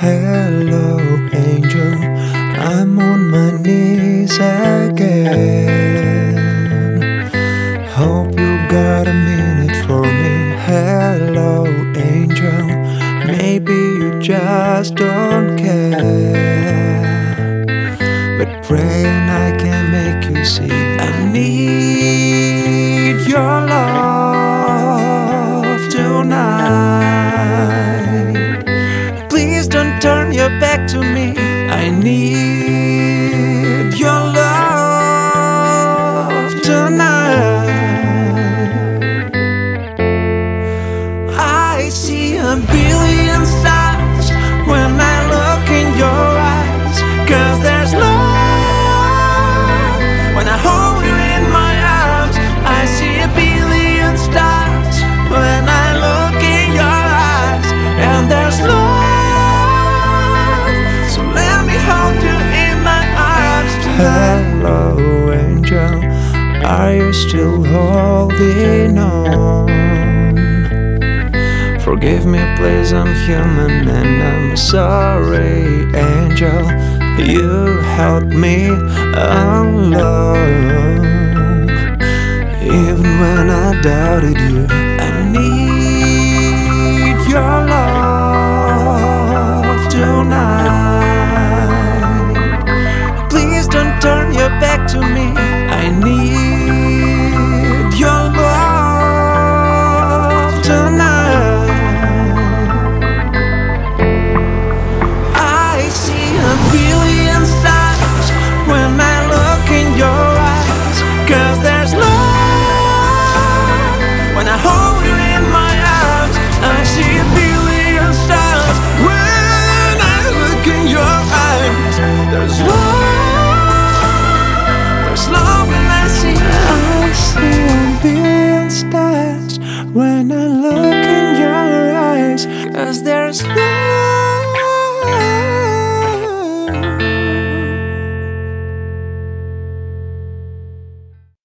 Hello, angel, I'm on my knees again. Hope you got a minute for me. Hello, angel, maybe you just don't care, but praying I can make you see. I need your love tonight. Please don't turn your back to me. I need your love tonight. I see a billion stars when I look in your eyes, 'cause there's love when I hold you in my arms. I see a billion stars when I look in your eyes, and there's love. Hello, angel, are you still holding on? Forgive me, please, I'm human and I'm sorry, angel. You helped me along, even when I doubted you. I need your love tonight. Please don't turn your back to me. I need your love tonight. I see a billion stars when I look in your eyes, 'cause there's love when I hold you in my arms. I see a billion stars when I look in your eyes. There's love. Love when I see a billion stars when I look in your eyes, 'cause there's